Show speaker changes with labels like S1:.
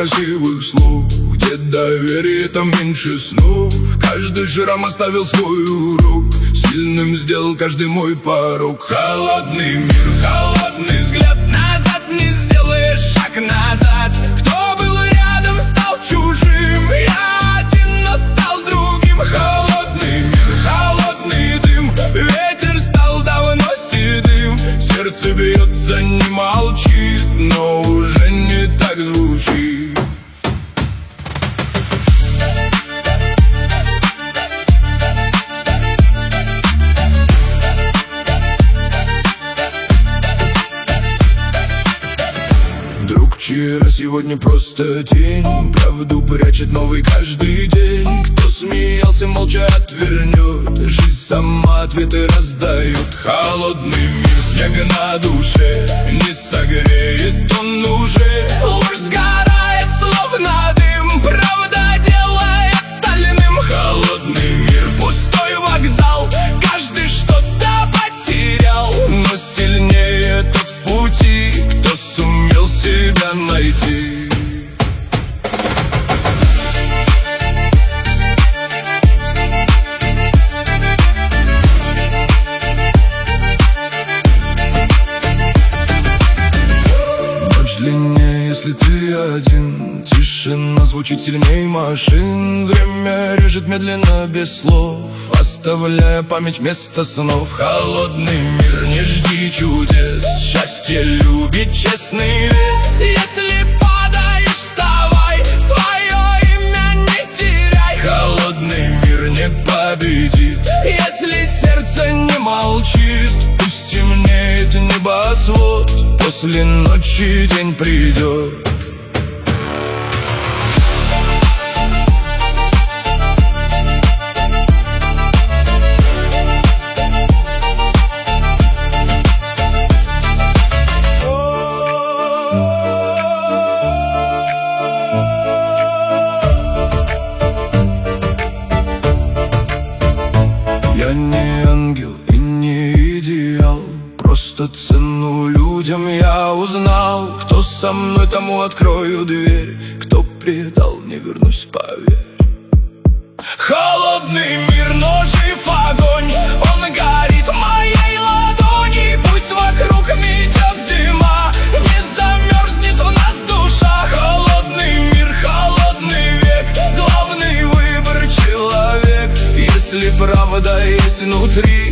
S1: красивых слов, где доверие, там меньше снов. Каждый шрам оставил свой урок, сильным сделал каждый мой порог. Холодный мир, холодный взгляд, назад не сделаешь шаг назад. Кто был рядом, стал чужим, я один, но стал другим. Холодный мир, холодный дым, ветер стал давно седым. Сердце бьется, не молчит, но уже не так звучит. Друг вчера, сегодня просто тень, правду прячет новый каждый день. Кто смеялся, молча отвернет, жизнь сама ответы раздает. Холодный мир, снега на душе, не согреет он уже. Ложь сгорает, словно дым, правда делает стальным. Холодный мир, пустой вокзал, каждый что-то потерял, но сильнее тот в пути, кто сумел себя найти. Длиннее, если ты один, тишина звучит сильней машин. Время режет медленно, без слов, оставляя память вместо снов. Холодный мир, не жди чудес, счастье любит честный вес. Если падаешь, вставай, свое имя не теряй. Холодный мир не победит, если сердце не молчит. Пусть темнеет небосвод, после ночи день придет. Я не ангел и не идеал, просто цену людям я узнал. Кто со мной, тому открою дверь, кто предал, не вернусь, поверь. Холодный мир, но жив огонь, он горит в моей ладони. Пусть вокруг метет зима, не замерзнет в нас душа. Холодный мир, холодный век, главный выбор человек. Если правда есть внутри,